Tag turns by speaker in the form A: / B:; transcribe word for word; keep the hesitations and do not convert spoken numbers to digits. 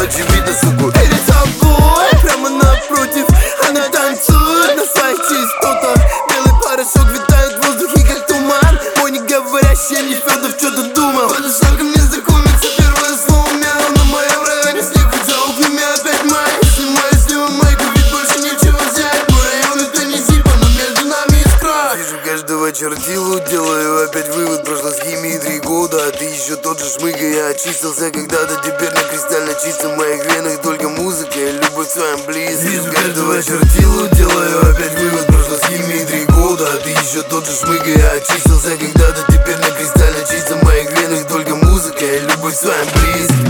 A: очевидно, суку. Перед собой, прямо напротив, она танцует на своих частотах. Белый порошок витает в воздухе, как туман. Мой не говорящий Нефёдов что-то думал. Подошла ко мне знакомиться, первое слово мяу. На моем районе снег за окнами, опять май. Снимаю с него майку, ведь больше нечего взять. Мой район это не зипа, но между нами искра. Вижу каждого чертилу, делаю опять вывод. Прошло с химией три года, а ты еще тот же шмыга. Я очистился когда-то, теперь на кристально чистом. В моих венах только музыка и любовь к своим близким. Вижу каждого чертилу, делаю опять вывод. Прошло с химией три года, а ты еще тот же шмыга. Я очистился когда-то, теперь на кристально чистом. В моих венах только музыка и любовь к своим близким.